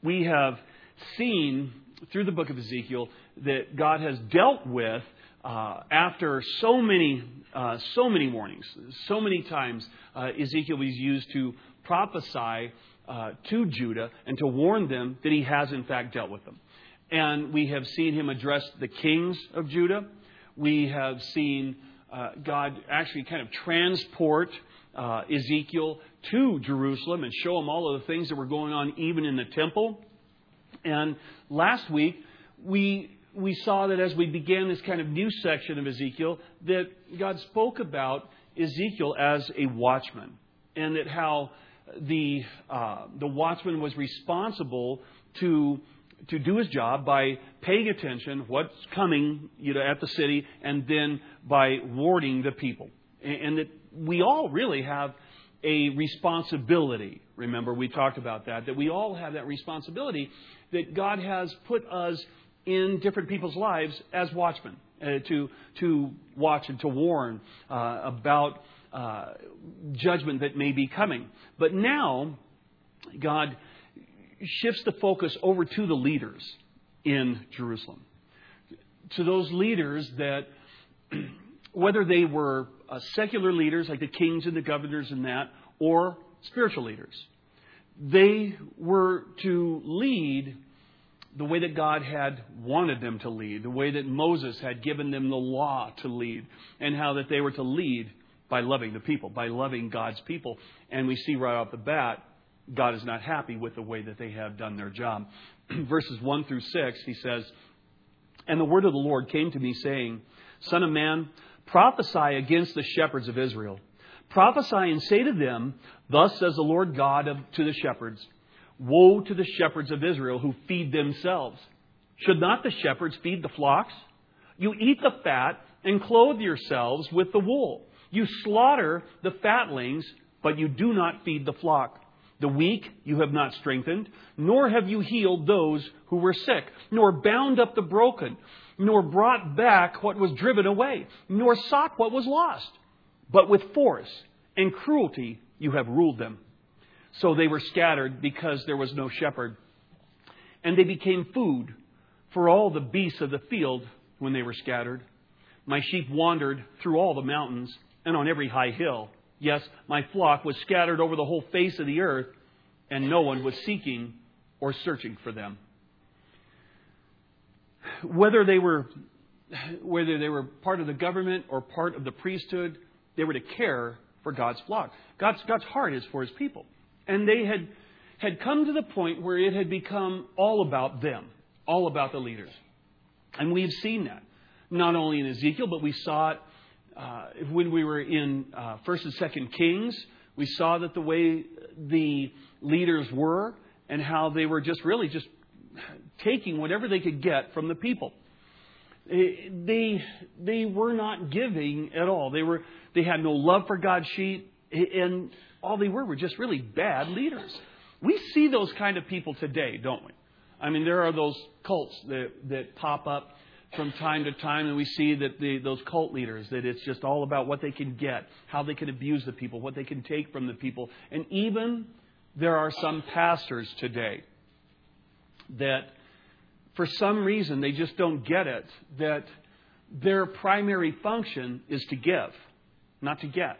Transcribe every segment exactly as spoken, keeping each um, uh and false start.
we have seen through the book of Ezekiel that God has dealt with uh, after so many, uh, so many warnings, so many times uh, Ezekiel was used to prophesy uh, to Judah and to warn them that he has in fact dealt with them. And we have seen him address the kings of Judah. We have seen uh, God actually kind of transport uh, Ezekiel to Jerusalem and show him all of the things that were going on even in the temple. And last week, we we saw that as we began this kind of new section of Ezekiel, that God spoke about Ezekiel as a watchman, and that how the uh, the watchman was responsible to to do his job by paying attention what's coming, you know, at the city, and then by warding the people, and, and that we all really have a responsibility. Remember, we talked about that, that we all have that responsibility, that God has put us in different people's lives as watchmen, uh, to to watch and to warn uh, about uh, judgment that may be coming. But now, God shifts the focus over to the leaders in Jerusalem. To those leaders that, whether they were uh, secular leaders like the kings and the governors and that, or spiritual leaders, they were to lead the way that God had wanted them to lead, the way that Moses had given them the law to lead, and how that they were to lead by loving the people, by loving God's people. And we see right off the bat, God is not happy with the way that they have done their job. Verses one through six, he says, "And the word of the Lord came to me, saying, Son of man, prophesy against the shepherds of Israel. Prophesy and say to them, Thus says the Lord God of, to the shepherds, Woe to the shepherds of Israel who feed themselves. Should not the shepherds feed the flocks? You eat the fat and clothe yourselves with the wool. You slaughter the fatlings, but you do not feed the flock. The weak you have not strengthened, nor have you healed those who were sick, nor bound up the broken, nor brought back what was driven away, nor sought what was lost. But with force and cruelty you have ruled them. So they were scattered because there was no shepherd. And they became food for all the beasts of the field when they were scattered. My sheep wandered through all the mountains and on every high hill. Yes, my flock was scattered over the whole face of the earth, and no one was seeking or searching for them." Whether they were, whether they were part of the government or part of the priesthood, they were to care for God's flock. God's, God's heart is for His people. And they had, had come to the point where it had become all about them, all about the leaders. And we've seen that, not only in Ezekiel, but we saw it uh, when we were in uh, First and Second Kings. We saw that the way the leaders were and how they were just really just taking whatever they could get from the people. They they were not giving at all. They were they had no love for God's sheep, and all they were were just really bad leaders. We see those kind of people today, don't we? I mean, there are those cults that that pop up from time to time, and we see that the, those cult leaders, that it's just all about what they can get, how they can abuse the people, what they can take from the people. And even there are some pastors today that, for some reason, they just don't get it, that their primary function is to give, not to get.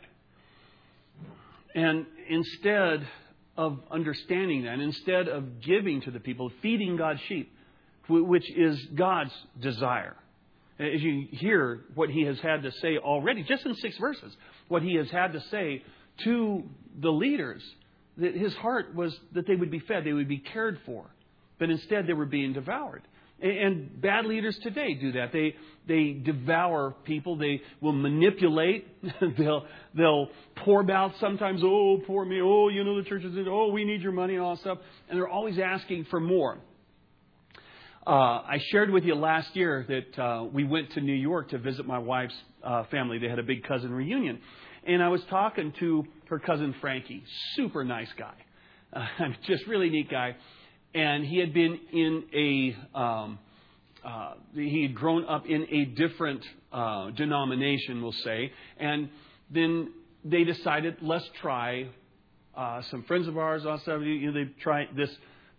And instead of understanding that, instead of giving to the people, feeding God's sheep, which is God's desire. As you hear what He has had to say already, just in six verses, what He has had to say to the leaders, that His heart was that they would be fed, they would be cared for. But instead they were being devoured. And bad leaders today do that. They they devour people. They will manipulate. they'll they'll pour out sometimes, oh, poor me. Oh, you know, the church is, oh, we need your money and all that stuff. And they're always asking for more. Uh, I shared with you last year that uh, we went to New York to visit my wife's uh, family. They had a big cousin reunion. And I was talking to her cousin Frankie. Super nice guy. Uh, just really neat guy. And he had been in a, um, uh, he had grown up in a different uh, denomination, we'll say. And then they decided, let's try, uh, some friends of ours also, you know, they tried this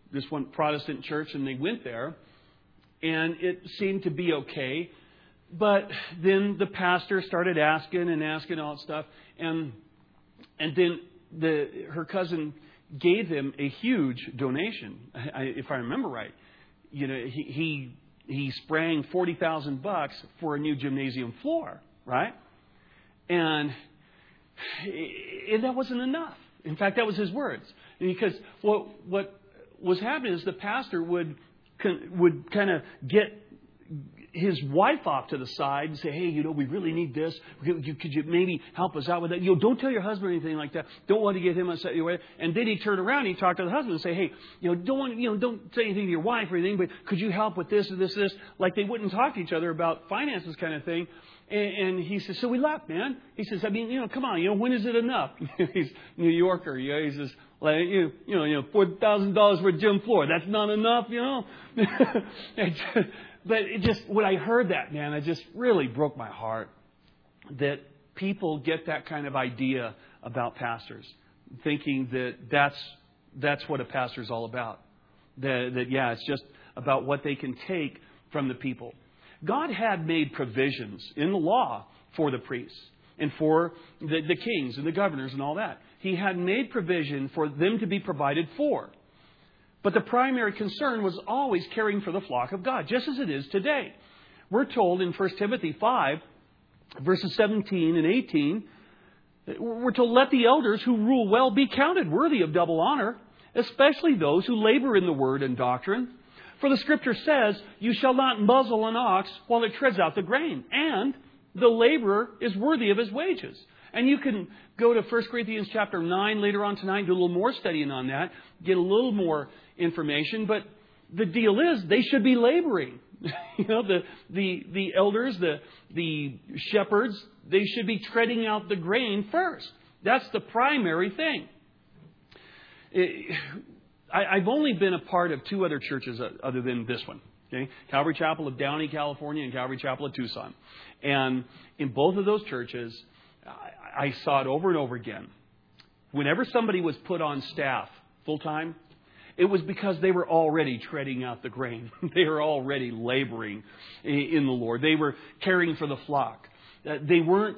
this one Protestant church, and they went there, and it seemed to be okay. But then the pastor started asking and asking all that stuff, and and then the her cousin gave him a huge donation, I, if I remember right. You know, he he, he sprang forty thousand bucks for a new gymnasium floor, right? And, and that wasn't enough. In fact, that was his words. Because what what was happening is the pastor would would kind of get his wife off to the side and say, hey, you know, we really need this. Could you, could you maybe help us out with that? You know, don't tell your husband anything like that. Don't want to get him upset. And then he'd turn around and he'd talk to the husband and say, hey, you know, don't want, you know, don't say anything to your wife or anything, but could you help with this or this or this? Like they wouldn't talk to each other about finances kind of thing. And, and he says, so we left, man. He says, I mean, you know, come on, you know, when is it enough? He's New Yorker, you know, he says, like, you, you know, you know, four thousand dollars for a gym floor. That's not enough, you know. But it just, when I heard that, man, it just really broke my heart that people get that kind of idea about pastors, thinking that that's that's what a pastor is all about. That, that, yeah, it's just about what they can take from the people. God had made provisions in the law for the priests and for the, the kings and the governors and all that. He had made provision for them to be provided for. But the primary concern was always caring for the flock of God, just as it is today. We're told in First Timothy five, verses seventeen and eighteen, we're told, let the elders who rule well be counted worthy of double honor, especially those who labor in the word and doctrine. For the Scripture says, you shall not muzzle an ox while it treads out the grain, and the laborer is worthy of his wages. And you can go to First Corinthians chapter nine later on tonight, do a little more studying on that, get a little more information. But the deal is they should be laboring. You know, the the the elders, the the shepherds, they should be treading out the grain first. That's the primary thing. It, I, I've only been a part of two other churches other than this one. Okay? Calvary Chapel of Downey, California, and Calvary Chapel of Tucson. And in both of those churches, I, I saw it over and over again. Whenever somebody was put on staff full time, it was because they were already treading out the grain. They were already laboring in the Lord. They were caring for the flock. They weren't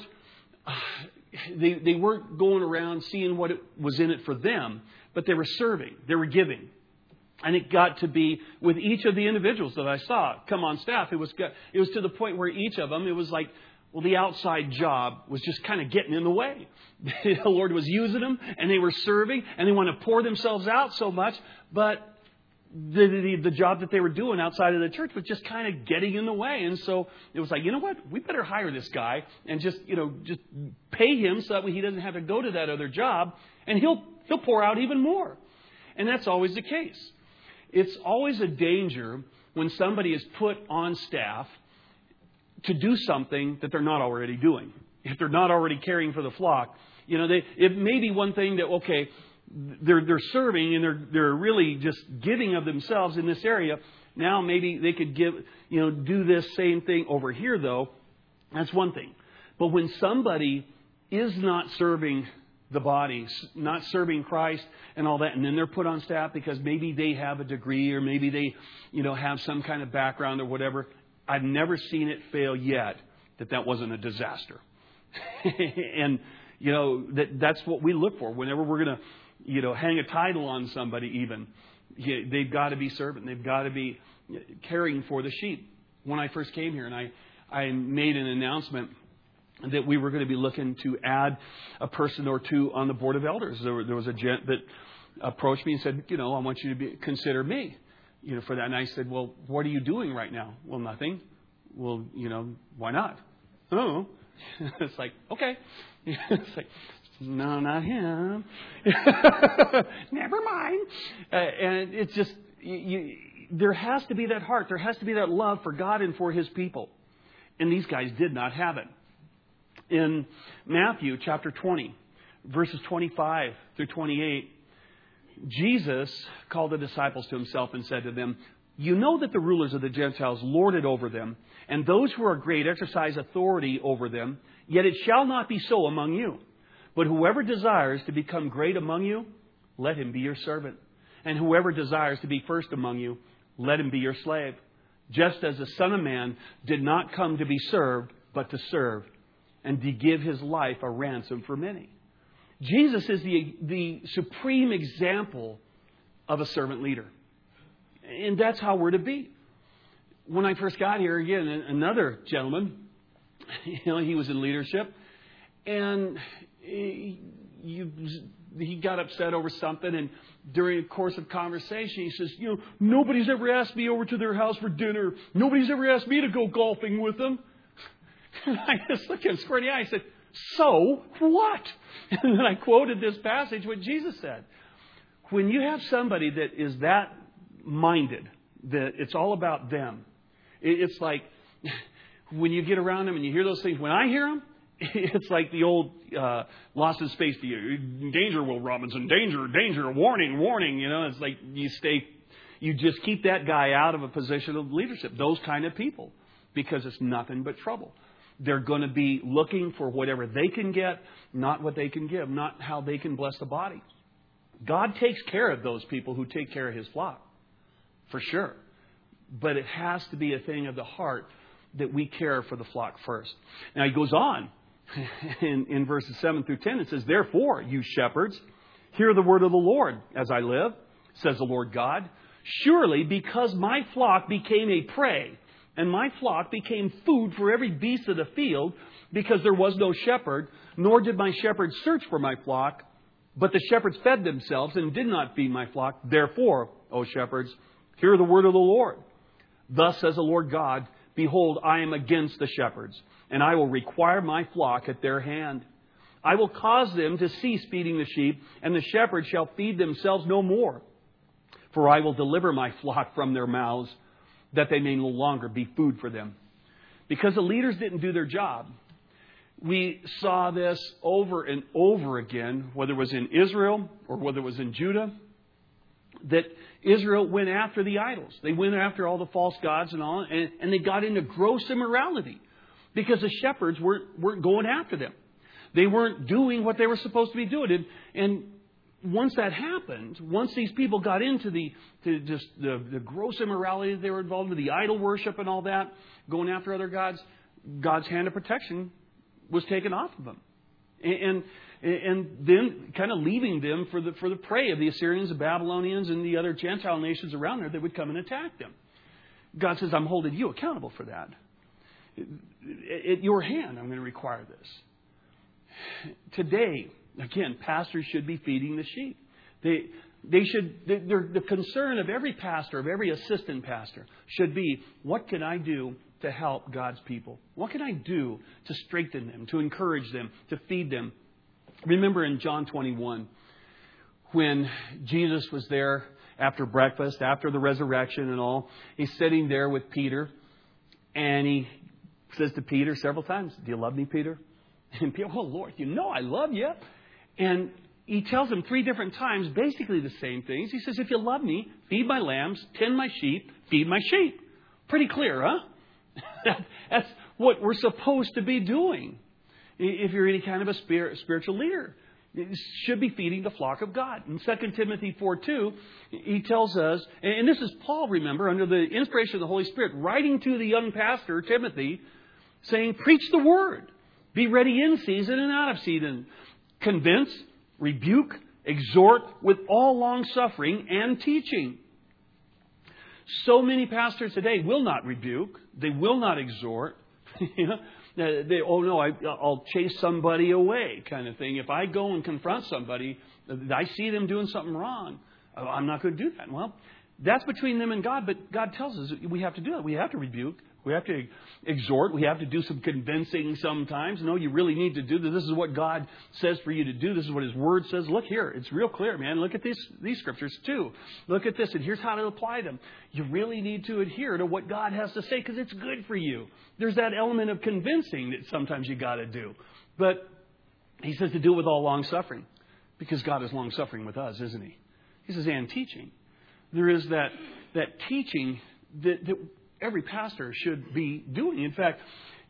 they, they weren't going around seeing what it was in it for them, but they were serving. They were giving. And it got to be with each of the individuals that I saw come on staff. It was it was to the point where each of them, it was like, well, the outside job was just kind of getting in the way. The Lord was using them, and they were serving, and they want to pour themselves out so much. But the, the the job that they were doing outside of the church was just kind of getting in the way. And so it was like, you know what? We better hire this guy and just, you know, just pay him so that way he doesn't have to go to that other job, and he'll he'll pour out even more. And that's always the case. It's always a danger when somebody is put on staff to do something that they're not already doing. If they're not already caring for the flock, you know, they, it may be one thing that, okay, they're they're serving and they're they're really just giving of themselves in this area. Now maybe they could give, you know, do this same thing over here, though. That's one thing. But when somebody is not serving the body, not serving Christ and all that, and then they're put on staff because maybe they have a degree or maybe they, you know, have some kind of background or whatever, I've never seen it fail yet that that wasn't a disaster. And, you know, that that's what we look for. Whenever we're going to, you know, hang a title on somebody even, they've got to be serving. They've got to be caring for the sheep. When I first came here and I, I made an announcement that we were going to be looking to add a person or two on the board of elders. There, there was a gent that approached me and said, you know, I want you to be, consider me, you know, for that. And I said, well, what are you doing right now? Well, nothing. Well, you know, why not? Oh, it's like, okay. It's like, no, not him. Never mind. Uh, and it's just, you, you, there has to be that heart. There has to be that love for God and for His people. And these guys did not have it. In Matthew chapter twenty, verses twenty-five through twenty-eight, Jesus called the disciples to Himself and said to them, you know that the rulers of the Gentiles lord it over them, and those who are great exercise authority over them, yet it shall not be so among you. But whoever desires to become great among you, let him be your servant. And whoever desires to be first among you, let him be your slave. Just as the Son of Man did not come to be served, but to serve, and to give his life a ransom for many. Jesus is the, the supreme example of a servant leader. And that's how we're to be. When I first got here, again, another gentleman, you know, he was in leadership, and he, you, he got upset over something, and during the course of conversation, he says, you know, nobody's ever asked me over to their house for dinner. Nobody's ever asked me to go golfing with them. And I just looked at him square in the eye. I said, so what? And then I quoted this passage, what Jesus said. When you have somebody that is that minded, that it's all about them, it's like when you get around them and you hear those things, when I hear them, it's like the old uh, Lost in Space to you. Danger, Will Robinson. Danger, danger, warning, warning. You know, it's like you stay, you just keep that guy out of a position of leadership. Those kind of people. Because it's nothing but trouble. They're going to be looking for whatever they can get, not what they can give, not how they can bless the body. God takes care of those people who take care of His flock. For sure. But it has to be a thing of the heart that we care for the flock first. Now he goes on. In, in verses seven through ten, it says, therefore, you shepherds, hear the word of the Lord as I live, says the Lord God. Surely because my flock became a prey, and my flock became food for every beast of the field, because there was no shepherd, nor did my shepherds search for my flock, but the shepherds fed themselves and did not feed my flock. Therefore, O shepherds, hear the word of the Lord. Thus says the Lord God, behold, I am against the shepherds, and I will require my flock at their hand. I will cause them to cease feeding the sheep, and the shepherds shall feed themselves no more. For I will deliver my flock from their mouths, that they may no longer be food for them. Because the leaders didn't do their job. We saw this over and over again, whether it was in Israel or whether it was in Judah, that Israel went after the idols. They went after all the false gods and all, and, and they got into gross immorality because the shepherds weren't, weren't going after them. They weren't doing what they were supposed to be doing. And, and once that happened, once these people got into the to just the, the gross immorality that they were involved with, the idol worship and all that, going after other gods, God's hand of protection was taken off of them. And, and, and then kind of leaving them for the for the prey of the Assyrians, the Babylonians, and the other Gentile nations around there that would come and attack them. God says, I'm holding you accountable for that. At your hand, I'm going to require this. Today, again, pastors should be feeding the sheep. They they should they're, the concern of every pastor, of every assistant pastor, should be, what can I do to help God's people? What can I do to strengthen them, to encourage them, to feed them? Remember in John twenty-one, when Jesus was there after breakfast, after the resurrection and all, he's sitting there with Peter, and he says to Peter several times, do you love me, Peter? And Peter, oh, Lord, you know I love you. And he tells him three different times basically the same things. He says, if you love me, feed my lambs, tend my sheep, feed my sheep. Pretty clear, huh? That's what we're supposed to be doing. If you're any kind of a spirit, spiritual leader, you should be feeding the flock of God. In Second Timothy four two, he tells us, and this is Paul, remember, under the inspiration of the Holy Spirit, writing to the young pastor, Timothy, saying, preach the word. Be ready in season and out of season. Convince, rebuke, exhort with all long suffering and teaching. So many pastors today will not rebuke. They will not exhort. you know, they, oh no, I, I'll chase somebody away kind of thing. If I go and confront somebody, I see them doing something wrong, I'm not going to do that. Well, that's between them and God, but God tells us we have to do it. We have to rebuke. We have to exhort. We have to do some convincing sometimes. No, you really need to do this. This is what God says for you to do. This is what His Word says. Look here. It's real clear, man. Look at these, these scriptures too. Look at this, and here's how to apply them. You really need to adhere to what God has to say because it's good for you. There's that element of convincing that sometimes you got to do. But He says to do it with all long suffering because God is long suffering with us, isn't He? He says, and teaching. There is that, that teaching that... that every pastor should be doing. In fact,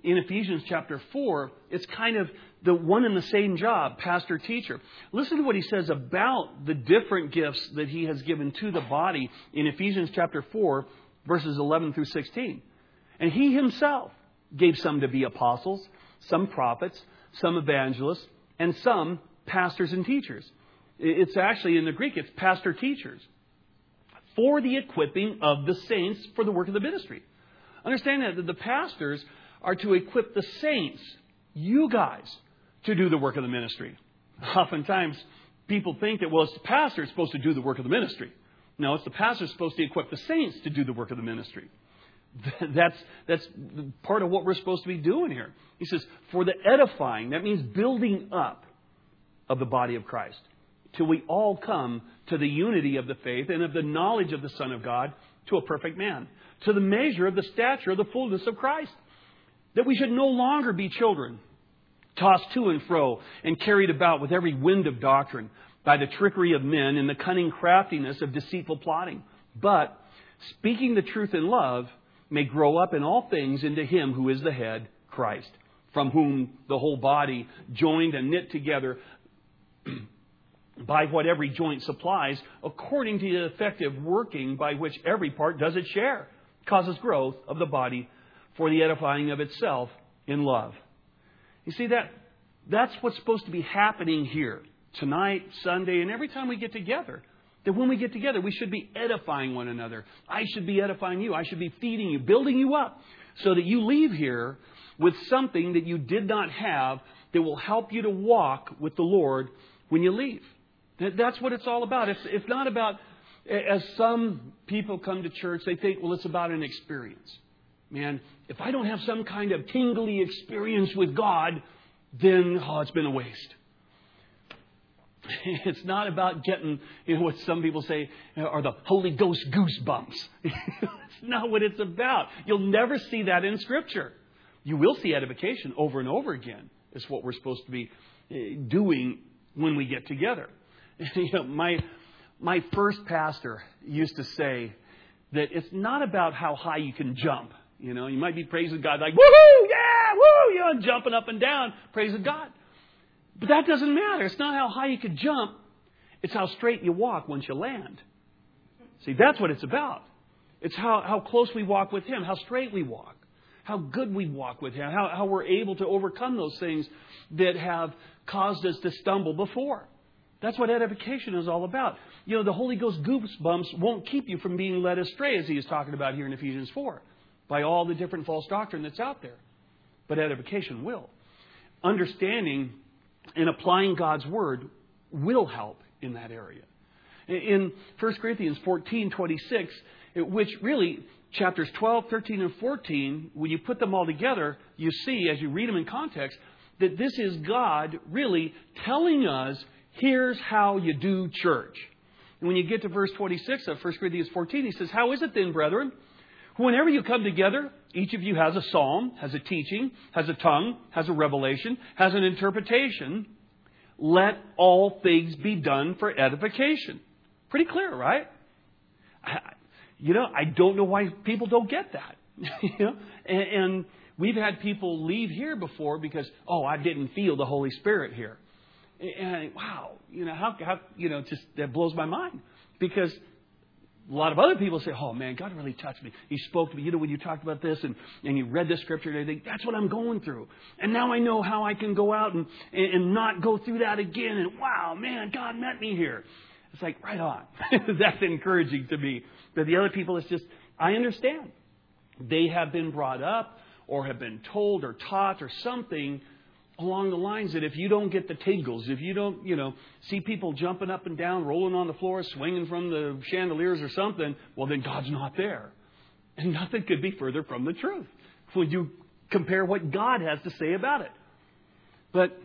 in Ephesians chapter four, it's kind of the one and the same job, pastor, teacher. Listen to what he says about the different gifts that he has given to the body in Ephesians chapter four, verses eleven through sixteen. And he himself gave some to be apostles, some prophets, some evangelists, and some pastors and teachers. It's actually in the Greek, it's pastor teachers. For the equipping of the saints for the work of the ministry. Understand that the pastors are to equip the saints, you guys, to do the work of the ministry. Oftentimes, people think that, well, it's the pastor that's supposed to do the work of the ministry. No, it's the pastor that's supposed to equip the saints to do the work of the ministry. That's, that's part of what we're supposed to be doing here. He says, for the edifying, that means building up of the body of Christ, till we all come to the unity of the faith and of the knowledge of the Son of God, to a perfect man, to the measure of the stature of the fullness of Christ, that we should no longer be children, tossed to and fro and carried about with every wind of doctrine by the trickery of men and the cunning craftiness of deceitful plotting, but speaking the truth in love, may grow up in all things into Him who is the head, Christ, from whom the whole body, joined and knit together by what every joint supplies, according to the effective working by which every part does its share, causes growth of the body for the edifying of itself in love. You see, that that's what's supposed to be happening here tonight, Sunday, and every time we get together. That when we get together, we should be edifying one another. I should be edifying you. I should be feeding you, building you up, so that you leave here with something that you did not have that will help you to walk with the Lord when you leave. That's what it's all about. It's, it's not about, as some people come to church, they think, well, it's about an experience. Man, if I don't have some kind of tingly experience with God, then, oh, it's been a waste. It's not about getting, you know, what some people say are the Holy Ghost goosebumps. It's not what it's about. You'll never see that in Scripture. You will see edification over and over again. It's what we're supposed to be doing when we get together. You know, my my first pastor used to say that it's not about how high you can jump. You know, you might be praising God like, woohoo, yeah, woo, you know, jumping up and down, praising God. But that doesn't matter. It's not how high you can jump. It's how straight you walk once you land. See, that's what it's about. It's how, how close we walk with Him, how straight we walk, how good we walk with Him, how, how we're able to overcome those things that have caused us to stumble before. That's what edification is all about. You know, the Holy Ghost goosebumps won't keep you from being led astray, as he is talking about here in Ephesians four, by all the different false doctrine that's out there. But edification will. Understanding and applying God's Word will help in that area. In First Corinthians fourteen twenty-six, which really, chapters twelve, thirteen, and fourteen, when you put them all together, you see, as you read them in context, that this is God really telling us, here's how you do church. And when you get to verse twenty-six of First Corinthians fourteen, he says, how is it then, brethren? Whenever you come together, each of you has a psalm, has a teaching, has a tongue, has a revelation, has an interpretation. Let all things be done for edification. Pretty clear, right? I, you know, I don't know why people don't get that. you know? and, and we've had people leave here before because, oh, I didn't feel the Holy Spirit here. And I, wow, you know, how, how, you know, just that blows my mind. Because a lot of other people say, oh, man, God really touched me. He spoke to me. You know, when you talked about this and, and you read this scripture and everything, that's what I'm going through. And now I know how I can go out and, and, and not go through that again. And wow, man, God met me here. It's like, right on. That's encouraging to me. But the other people, it's just, I understand. They have been brought up or have been told or taught or something along the lines that if you don't get the tingles, if you don't, you know, see people jumping up and down, rolling on the floor, swinging from the chandeliers or something, well, then God's not there. And nothing could be further from the truth when you compare what God has to say about it. But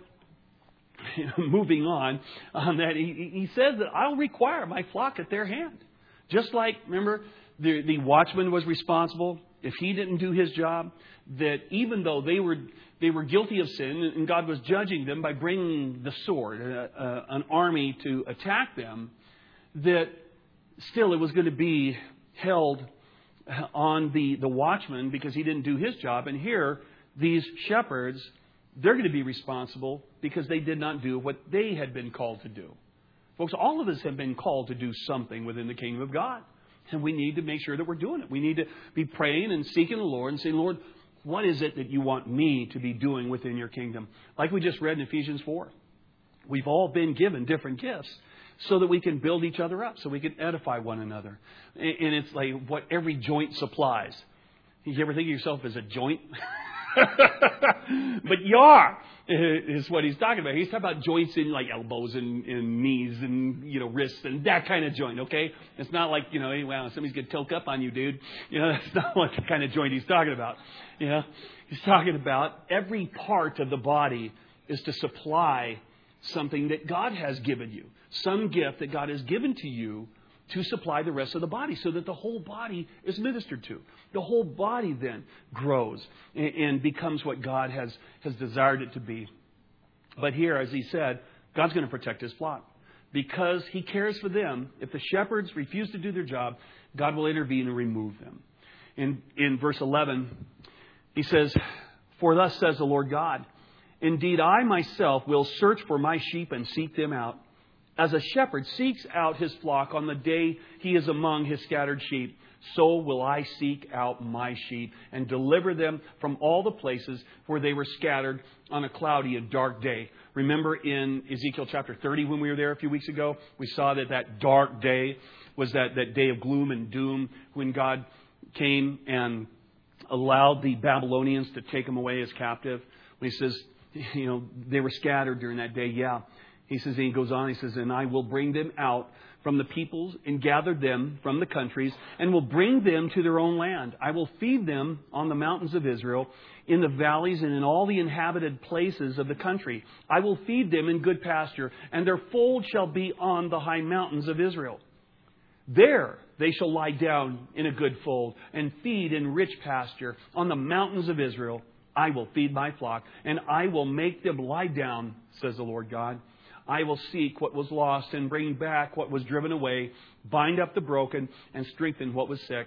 you know, moving on, on that, he, he says that I'll require my flock at their hand. Just like, remember, the, the watchman was responsible. If he didn't do his job, that even though they were they were guilty of sin and God was judging them by bringing the sword, uh, uh, an army to attack them, that still it was going to be held on the, the watchman because he didn't do his job. And here these shepherds, they're going to be responsible because they did not do what they had been called to do. Folks, all of us have been called to do something within the kingdom of God. And we need to make sure that we're doing it. We need to be praying and seeking the Lord and saying, Lord, what is it that you want me to be doing within your kingdom? Like we just read in Ephesians four. We've all been given different gifts so that we can build each other up, so we can edify one another. And it's like what every joint supplies. You ever think of yourself as a joint? But you are, is what he's talking about. He's talking about joints in like elbows and, and knees and, you know, wrists and that kind of joint, okay? It's not like, you know, hey, wow, somebody's going to tilt up on you, dude. You know, that's not what the kind of joint he's talking about. You know, he's talking about every part of the body is to supply something that God has given you, some gift that God has given to you to supply the rest of the body so that the whole body is ministered to. The whole body then grows and, and becomes what God has, has desired it to be. But here, as he said, God's going to protect his flock because he cares for them. If the shepherds refuse to do their job, God will intervene and remove them. In, in verse eleven, he says, "For thus says the Lord God, indeed I myself will search for my sheep and seek them out. As a shepherd seeks out his flock on the day he is among his scattered sheep, so will I seek out my sheep and deliver them from all the places where they were scattered on a cloudy and dark day." Remember in Ezekiel chapter thirty when we were there a few weeks ago, we saw that that dark day was that, that day of gloom and doom when God came and allowed the Babylonians to take them away as captive. When he says, you know, they were scattered during that day, yeah. He says, and he goes on, he says, "And I will bring them out from the peoples and gather them from the countries and will bring them to their own land. I will feed them on the mountains of Israel, in the valleys and in all the inhabited places of the country. I will feed them in good pasture, and their fold shall be on the high mountains of Israel. There they shall lie down in a good fold and feed in rich pasture on the mountains of Israel. I will feed my flock, and I will make them lie down, says the Lord God. I will seek what was lost and bring back what was driven away, bind up the broken and strengthen what was sick.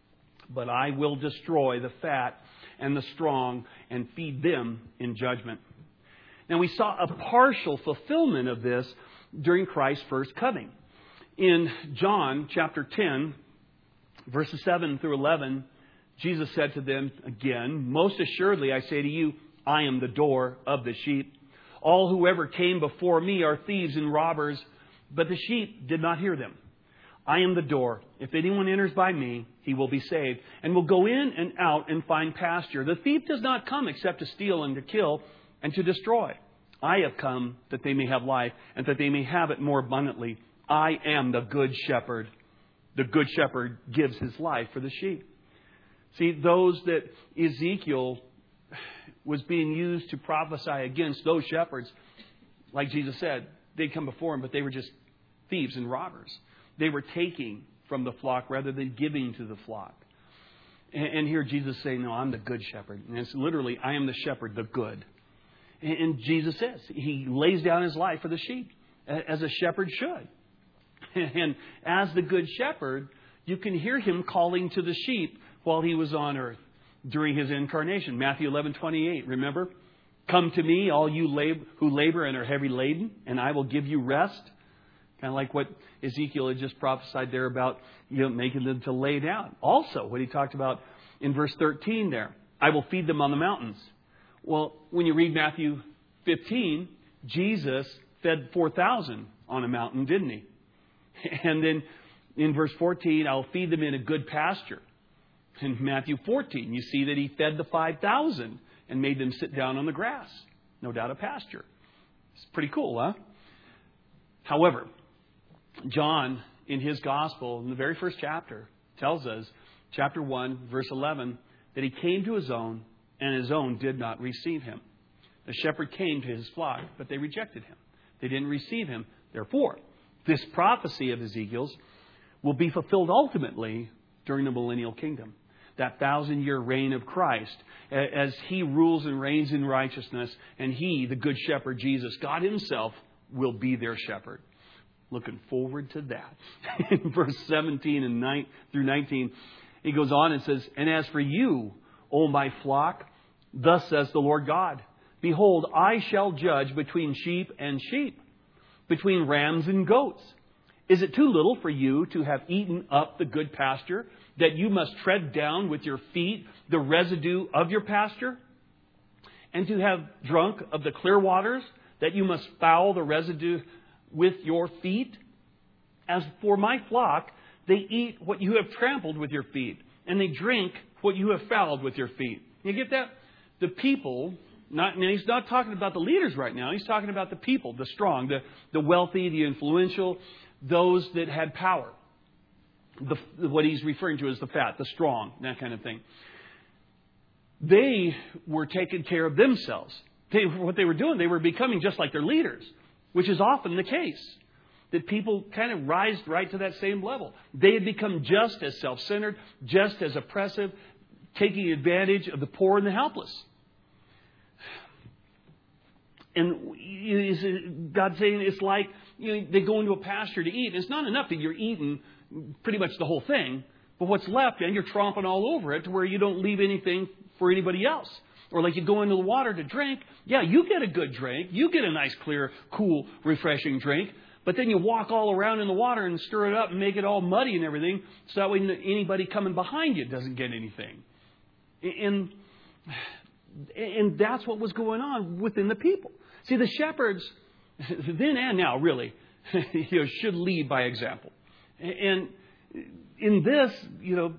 But I will destroy the fat and the strong and feed them in judgment." Now we saw a partial fulfillment of this during Christ's first coming. In John chapter ten, verses seven through eleven, Jesus said to them again, "Most assuredly I say to you, I am the door of the sheep. All who ever came before me are thieves and robbers, but the sheep did not hear them. I am the door. If anyone enters by me, he will be saved, and will go in and out and find pasture. The thief does not come except to steal and to kill and to destroy. I have come that they may have life, and that they may have it more abundantly. I am the good shepherd. The good shepherd gives his life for the sheep." See, those that Ezekiel was being used to prophesy against, those shepherds, like Jesus said, they'd come before him, but they were just thieves and robbers. They were taking from the flock rather than giving to the flock. And, and here Jesus is saying, no, I'm the good shepherd. And it's literally, I am the shepherd, the good. And, and Jesus says, he lays down his life for the sheep, as a shepherd should. And, and as the good shepherd, you can hear him calling to the sheep while he was on earth during his incarnation. Matthew eleven twenty-eight, remember? "Come to me, all you lab- who labor and are heavy laden, and I will give you rest." Kind of like what Ezekiel had just prophesied there about, you know, making them to lay down. Also, what he talked about in verse thirteen there, "I will feed them on the mountains." Well, when you read Matthew fifteen, Jesus fed four thousand on a mountain, didn't he? And then in verse fourteen, "I will feed them in a good pasture." In Matthew fourteen, you see that he fed the five thousand and made them sit down on the grass. No doubt a pasture. It's pretty cool, huh? However, John, in his gospel, in the very first chapter, tells us, chapter one, verse eleven, that he came to his own, and his own did not receive him. The shepherd came to his flock, but they rejected him. They didn't receive him. Therefore, this prophecy of Ezekiel's will be fulfilled ultimately during the millennial kingdom. That thousand-year reign of Christ, as he rules and reigns in righteousness, and he, the good shepherd, Jesus, God himself, will be their shepherd. Looking forward to that. In verse seventeen and nine through nineteen, he goes on and says, "And as for you, O my flock, Thus says the Lord God, behold, I shall judge between sheep and sheep, between rams and goats. Is it too little for you to have eaten up the good pasture, that you must tread down with your feet the residue of your pasture? And to have drunk of the clear waters, that you must foul the residue with your feet? As for my flock, they eat what you have trampled with your feet, and they drink what you have fouled with your feet. You get that? The people, not, and he's not talking about the leaders right now. He's talking about the people, the strong, the, the wealthy, the influential, those that had power. The, what he's referring to as the fat, the strong, that kind of thing. They were taking care of themselves. They, what they were doing, they were becoming just like their leaders, which is often the case. That people kind of rise right to that same level. They had become just as self-centered, just as oppressive, taking advantage of the poor and the helpless. And God's saying it's like, you know, they go into a pasture to eat. And it's not enough that you're eating pretty much the whole thing, but what's left, and you're tromping all over it to where you don't leave anything for anybody else. Or like you go into the water to drink. Yeah, you get a good drink. You get a nice, clear, cool, refreshing drink. But then you walk all around in the water and stir it up and make it all muddy and everything, so that way anybody coming behind you doesn't get anything. And, and that's what was going on within the people. See, the shepherds, then and now, really, you know, should lead by example. And in this, you know,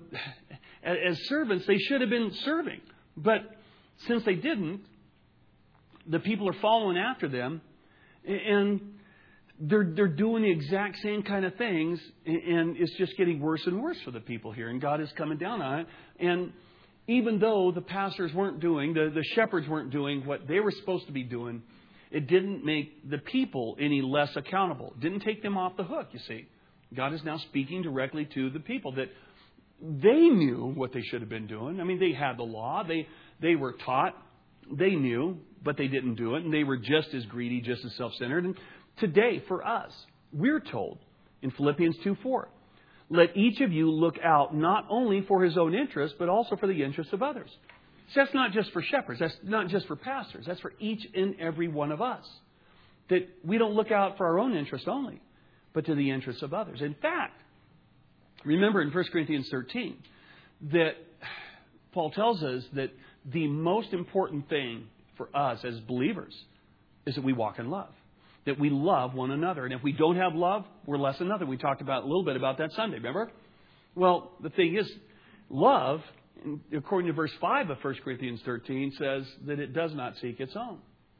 as servants, they should have been serving. But since they didn't, the people are following after them, and they're they're doing the exact same kind of things, and it's just getting worse and worse for the people here. And God is coming down on it. And even though the pastors weren't doing, the, the shepherds weren't doing what they were supposed to be doing, it didn't make the people any less accountable. It didn't take them off the hook, you see. God is now speaking directly to the people that they knew what they should have been doing. I mean, they had the law. They they were taught. They knew, but they didn't do it. And they were just as greedy, just as self-centered. And today, for us, we're told in Philippians two four, let each of you look out not only for his own interest, but also for the interests of others. So that's not just for shepherds. That's not just for pastors. That's for each and every one of us. That we don't look out for our own interest only, but to the interests of others. In fact, remember in First Corinthians thirteen that Paul tells us that the most important thing for us as believers is that we walk in love. That we love one another. And if we don't have love, we're less than nothing. We talked about a little bit about that Sunday, remember? Well, the thing is, love, according to verse five of First Corinthians thirteen, says that it does not seek its own.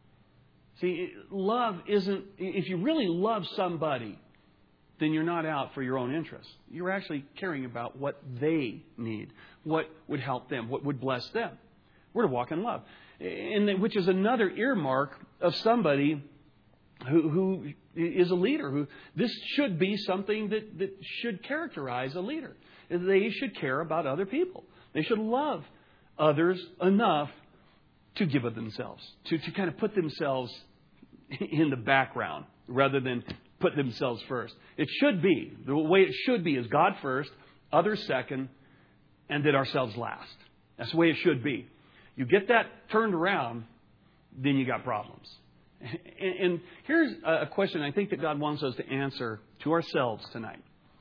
See, love isn't, if you really love somebody, then you're not out for your own interests. You're actually caring about what they need, what would help them, what would bless them. We're to walk in love. And which is another earmark of somebody who, who is a leader. Who this should be something that, that should characterize a leader. They should care about other people. They should love others enough to give of themselves, to, to kind of put themselves in the background rather than put themselves first. It should be, the way it should be is God first, others second, and then ourselves last. That's the way it should be. You get that turned around, then you got problems. And, and here's a question I think that God wants us to answer to ourselves tonight.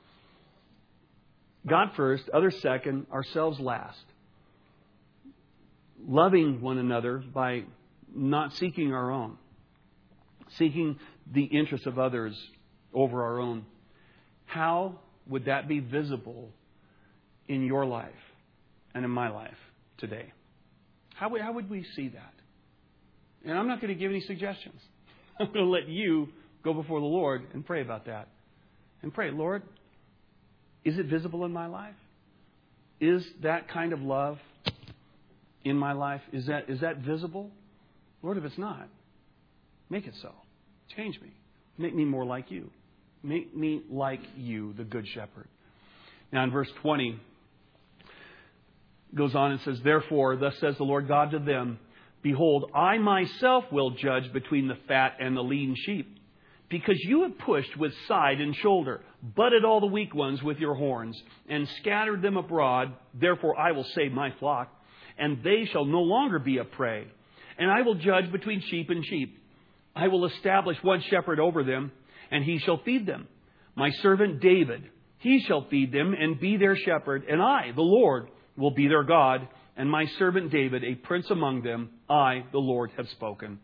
God first, others second, ourselves last. Loving one another by not seeking our own. Seeking the interests of others over our own. How would that be visible in your life and in my life today? How would, how would we see that? And I'm not going to give any suggestions. I'm going to let you go before the Lord and pray about that. And pray, Lord, is it visible in my life? Is that kind of love in my life? Is that is that visible? Lord, if it's not, make it so. Change me. Make me more like you. Make me like you, the Good Shepherd. Now in verse twenty, goes on and says, therefore, thus says the Lord God to them, behold, I myself will judge between the fat and the lean sheep. Because you have pushed with side and shoulder, butted all the weak ones with your horns, and scattered them abroad, therefore I will save my flock. and they shall no longer be a prey. And I will judge between sheep and sheep. I will establish one shepherd over them, and he shall feed them. My servant David, he shall feed them and be their shepherd, and I, the Lord, will be their God, and my servant David, a prince among them. I, the Lord, have spoken.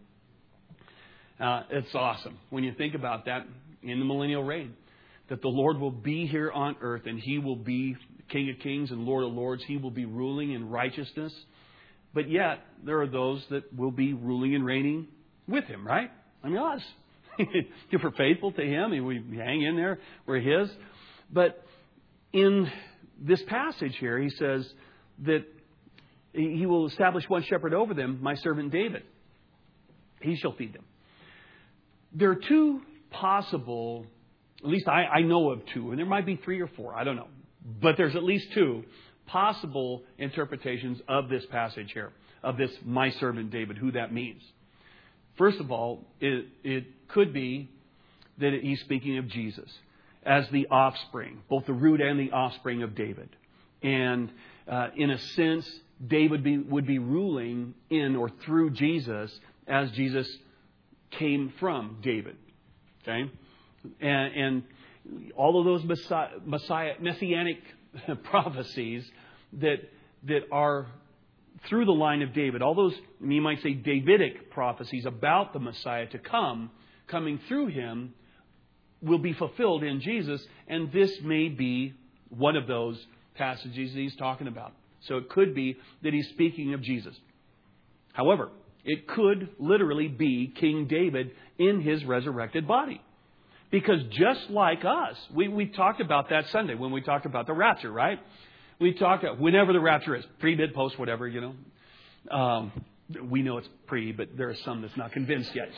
Uh, it's awesome when you think about that in the millennial reign, that the Lord will be here on earth and He will be King of Kings and Lord of Lords. He will be ruling in righteousness. But yet, there are those that will be ruling and reigning with Him, right? I mean, us. If we're faithful to Him and we hang in there, we're His. But in this passage here, He says that He will establish one shepherd over them, my servant David. He shall feed them. There are two possible, at least I, I know of two, and there might be three or four, I don't know. But there's at least two possible interpretations of this passage here, of this my servant David, who that means. First of all, it, it could be that He's speaking of Jesus as the offspring, both the root and the offspring of David. And uh, in a sense, David be, would be ruling in or through Jesus as Jesus came from David. Okay? And, and all of those Messiah, Messiah, messianic prophecies that that are through the line of David, all those, you might say, Davidic prophecies about the Messiah to come, coming through Him, will be fulfilled in Jesus. And this may be one of those passages that He's talking about. So it could be that He's speaking of Jesus. However, it could literally be King David in His resurrected body. Because just like us, we, we talked about that Sunday when we talked about the rapture, right? We talked about whenever the rapture is, pre, mid, post, whatever, you know. Um, we know it's pre, but there are some that's not convinced yet.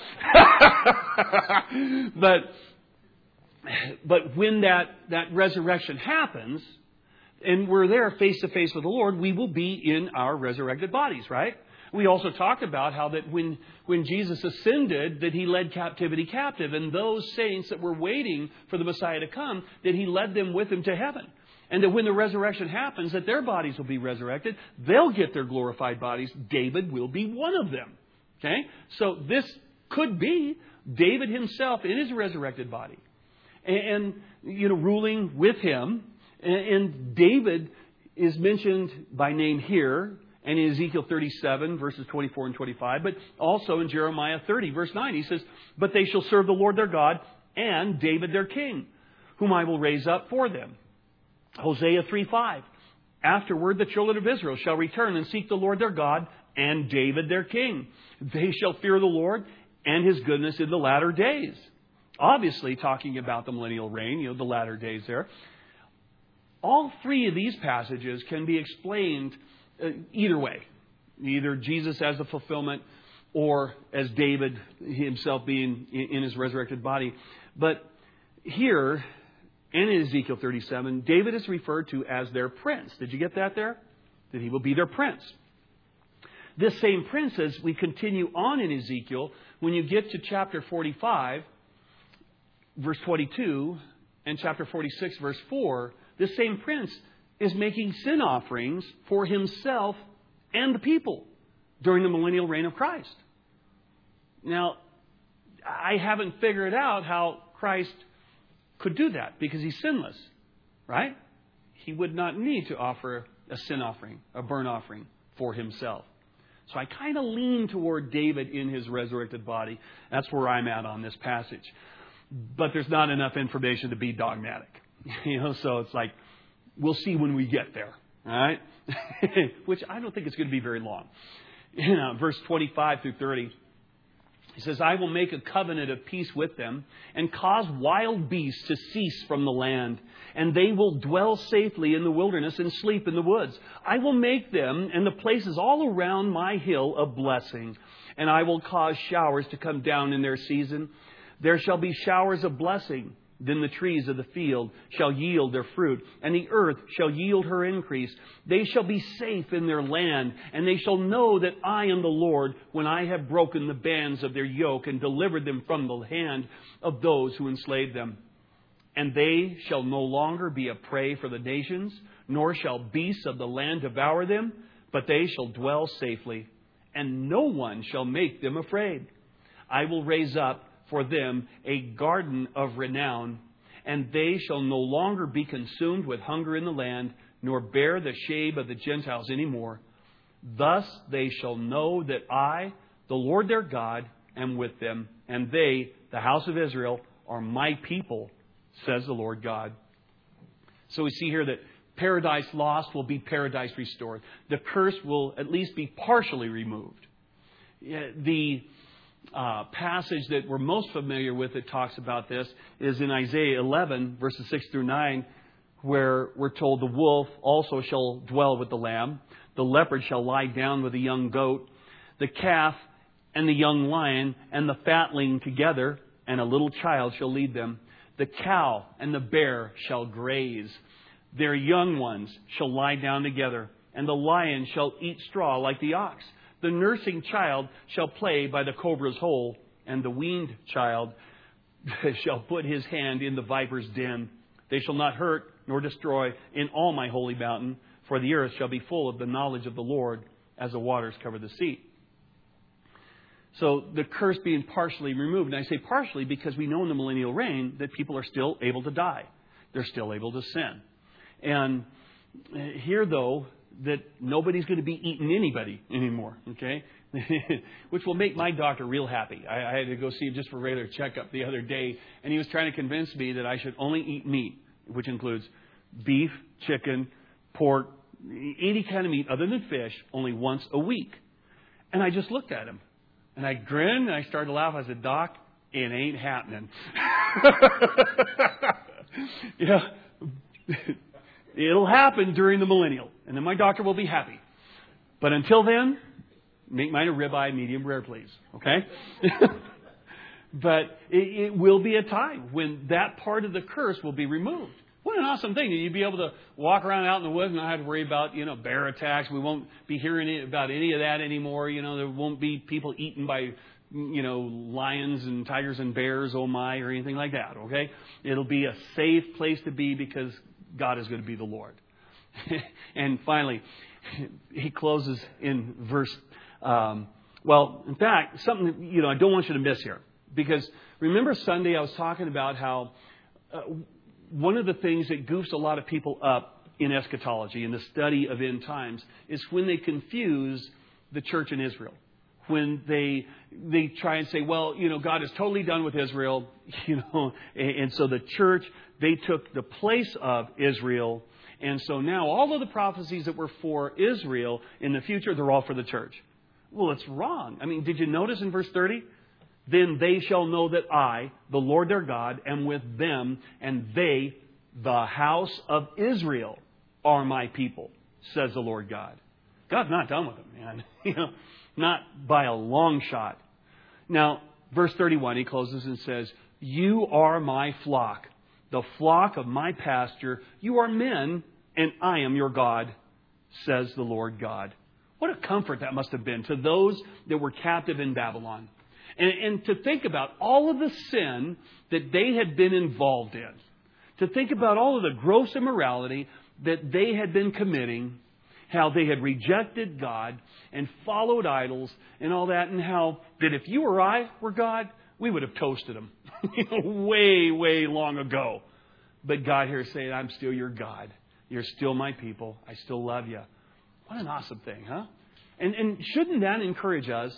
but but when that, that resurrection happens, and we're there face to face with the Lord, we will be in our resurrected bodies, right? We also talked about how that when, when Jesus ascended, that He led captivity captive. And those saints that were waiting for the Messiah to come, that He led them with Him to heaven. And that when the resurrection happens, that their bodies will be resurrected. They'll get their glorified bodies. David will be one of them. Okay? So this could be David himself in his resurrected body. And, and you know, ruling with Him. And, and David is mentioned by name here. And in Ezekiel thirty-seven, verses twenty-four and twenty-five, but also in Jeremiah thirty, verse nine, he says, but they shall serve the Lord their God and David their king, whom I will raise up for them. Hosea three five, afterward the children of Israel shall return and seek the Lord their God and David their king. They shall fear the Lord and His goodness in the latter days. Obviously talking about the millennial reign, you know, the latter days there. All three of these passages can be explained Uh, either way, either Jesus as the fulfillment or as David himself being in, in his resurrected body. But here, and in Ezekiel thirty-seven, David is referred to as their prince. Did you get that there? That He will be their prince. This same prince, as we continue on in Ezekiel, when you get to chapter forty-five, verse twenty-two, and chapter forty-six, verse four, this same prince is making sin offerings for himself and the people during the millennial reign of Christ. Now, I haven't figured out how Christ could do that because He's sinless, right? He would not need to offer a sin offering, a burnt offering for Himself. So I kind of lean toward David in his resurrected body. That's where I'm at on this passage. But there's not enough information to be dogmatic. You know, so it's like, we'll see when we get there, all right? Which I don't think it's going to be very long. You know, verse twenty-five through thirty, He says, I will make a covenant of peace with them and cause wild beasts to cease from the land, and they will dwell safely in the wilderness and sleep in the woods. I will make them and the places all around my hill a blessing, and I will cause showers to come down in their season. There shall be showers of blessing. Then the trees of the field shall yield their fruit, and the earth shall yield her increase. They shall be safe in their land, and they shall know that I am the Lord when I have broken the bands of their yoke and delivered them from the hand of those who enslaved them. And they shall no longer be a prey for the nations, nor shall beasts of the land devour them, but they shall dwell safely, and no one shall make them afraid. I will raise up for them a garden of renown, and they shall no longer be consumed with hunger in the land, nor bear the shame of the Gentiles any more. Thus they shall know that I, the Lord their God, am with them, and they, the house of Israel, are my people, says the Lord God. So we see here that paradise lost will be paradise restored. The curse will at least be partially removed. The uh, passage that we're most familiar with that talks about this is in Isaiah eleven, verses six through nine, where we're told the wolf also shall dwell with the lamb. The leopard shall lie down with the young goat. The calf and the young lion and the fatling together, and a little child shall lead them. The cow and the bear shall graze. Their young ones shall lie down together, and the lion shall eat straw like the ox. The nursing child shall play by the cobra's hole, and the weaned child shall put his hand in the viper's den. They shall not hurt nor destroy in all my holy mountain, for the earth shall be full of the knowledge of the Lord as the waters cover the sea. So the curse being partially removed. And I say partially because we know in the millennial reign that people are still able to die. They're still able to sin. And here, though, that nobody's going to be eating anybody anymore, okay? Which will make my doctor real happy. I, I had to go see him just for a regular checkup the other day, and he was trying to convince me that I should only eat meat, which includes beef, chicken, pork, any kind of meat other than fish, only once a week. And I just looked at him, and I grinned, and I started to laugh. I said, Doc, it ain't happening. Yeah. It'll happen during the millennial, and then my doctor will be happy. But until then, make mine a ribeye medium rare, please. Okay? But it, it will be a time when that part of the curse will be removed. What an awesome thing. You'd be able to walk around out in the woods and not have to worry about, you know, bear attacks. We won't be hearing about any of that anymore. You know, there won't be people eaten by, you know, lions and tigers and bears, oh my, or anything like that. Okay? It'll be a safe place to be because God is going to be the Lord. And finally, he closes in verse, um, well, in fact, something, you know, I don't want you to miss here. Because remember Sunday I was talking about how uh, one of the things that goofs a lot of people up in eschatology, in the study of end times, is when they confuse the church in Israel. When they they try and say, well, you know, God is totally done with Israel, you know, and, and so the church, they took the place of Israel. And so now all of the prophecies that were for Israel in the future, they're all for the church. Well, it's wrong. I mean, did you notice in verse thirty? Then they shall know that I, the Lord their God, am with them, and they, the house of Israel, are my people, says the Lord God. God's not done with them, man. You know, not by a long shot. Now, verse thirty-one, he closes and says, you are my flock, the flock of my pasture. You are men, and I am your God, says the Lord God. What a comfort that must have been to those that were captive in Babylon. And, and to think about all of the sin that they had been involved in. To think about all of the gross immorality that they had been committing. How they had rejected God and followed idols and all that. And how that if you or I were God, we would have toasted them way, way long ago. But God here is saying, I'm still your God. You're still my people. I still love you. What an awesome thing, huh? And, and shouldn't that encourage us?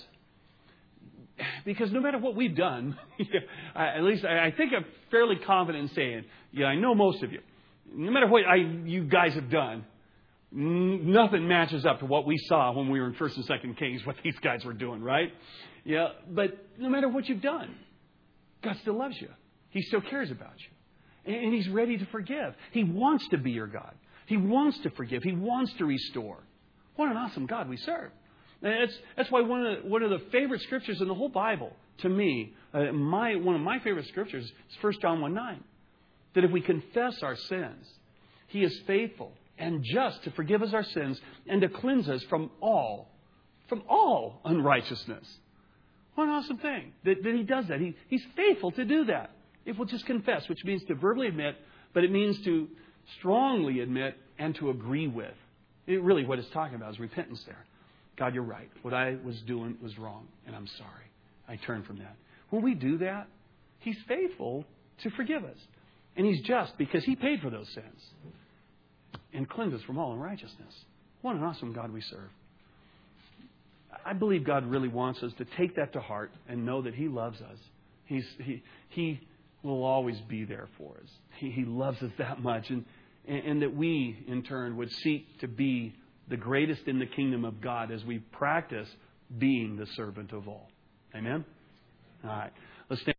Because no matter what we've done, at least I think I'm fairly confident in saying, yeah, I know most of you. No matter what I, you guys have done, nothing matches up to what we saw when we were in First and Second Kings, what these guys were doing, right? Yeah, but no matter what you've done, God still loves you. He still cares about you. And He's ready to forgive. He wants to be your God. He wants to forgive. He wants to restore. What an awesome God we serve. And that's, that's why one of, the, one of the favorite scriptures in the whole Bible, to me, uh, my one of my favorite scriptures is First John one nine. That if we confess our sins, He is faithful and just to forgive us our sins and to cleanse us from all, from all unrighteousness. What an awesome thing that, that He does that. He, he's faithful to do that. If we'll just confess, which means to verbally admit, but it means to strongly admit and to agree with. It really, what it's talking about is repentance there. God, you're right. What I was doing was wrong, and I'm sorry. I turn from that. When we do that, He's faithful to forgive us. And He's just because He paid for those sins and cleanse us from all unrighteousness. What an awesome God we serve. I believe God really wants us to take that to heart and know that He loves us. He's, he, he will always be there for us. He, he loves us that much. And, and, and that we, in turn, would seek to be the greatest in the kingdom of God as we practice being the servant of all. Amen? All right. Let's stand.